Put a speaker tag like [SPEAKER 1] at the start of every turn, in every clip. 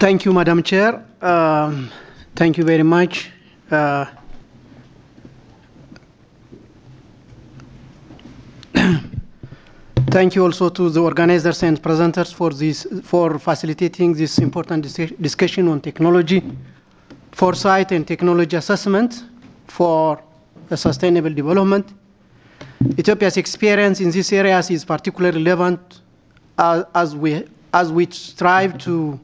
[SPEAKER 1] Thank you, Madam Chair. Thank you very much. Thank you also to the organizers and presenters for facilitating this important discussion on technology, foresight and technology assessment for a sustainable development. Ethiopia's experience in these areas is particularly relevant as we strive to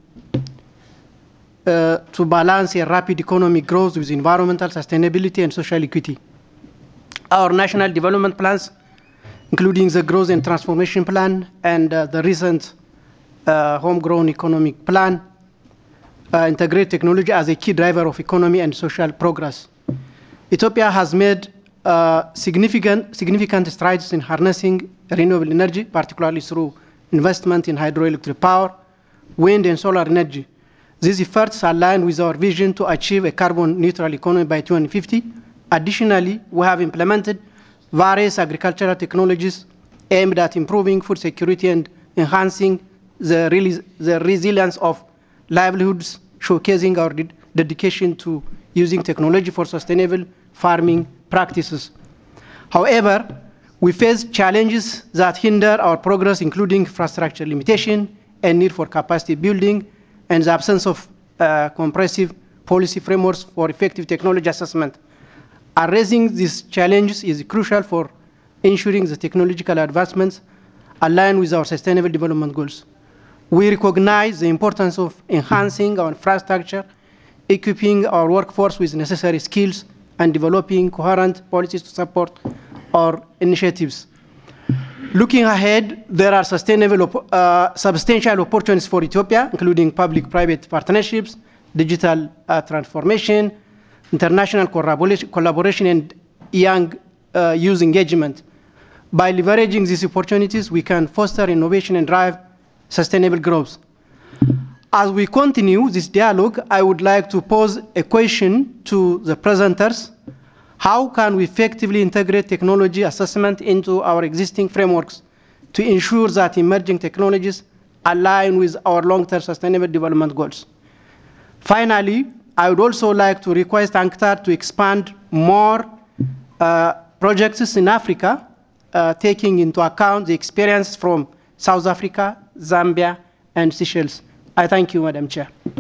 [SPEAKER 1] balance a rapid economic growth with environmental sustainability and social equity. Our national development plans, including the Growth and Transformation Plan and the recent Homegrown Economic Plan, integrate technology as a key driver of economy and social progress. Ethiopia has made significant strides in harnessing renewable energy, particularly through investment in hydroelectric power, wind and solar energy. These efforts align with our vision to achieve a carbon-neutral economy by 2050. Additionally, we have implemented various agricultural technologies aimed at improving food security and enhancing the resilience of livelihoods, showcasing our dedication to using technology for sustainable farming practices. However, we face challenges that hinder our progress, including infrastructure limitation and need for capacity building, and the absence of comprehensive policy frameworks for effective technology assessment. Addressing these challenges is crucial for ensuring the technological advancements align with our sustainable development goals. We recognize the importance of enhancing our infrastructure, equipping our workforce with necessary skills, and developing coherent policies to support our initiatives. Looking ahead, there are substantial opportunities for Ethiopia, including public-private partnerships, digital transformation, international collaboration, and young youth engagement. By leveraging these opportunities, we can foster innovation and drive sustainable growth. As we continue this dialogue, I would like to pose a question to the presenters. How can we effectively integrate technology assessment into our existing frameworks to ensure that emerging technologies align with our long-term sustainable development goals? Finally, I would also like to request UNCTAD to expand more projects in Africa, taking into account the experience from South Africa, Zambia, and Seychelles. I thank you, Madam Chair.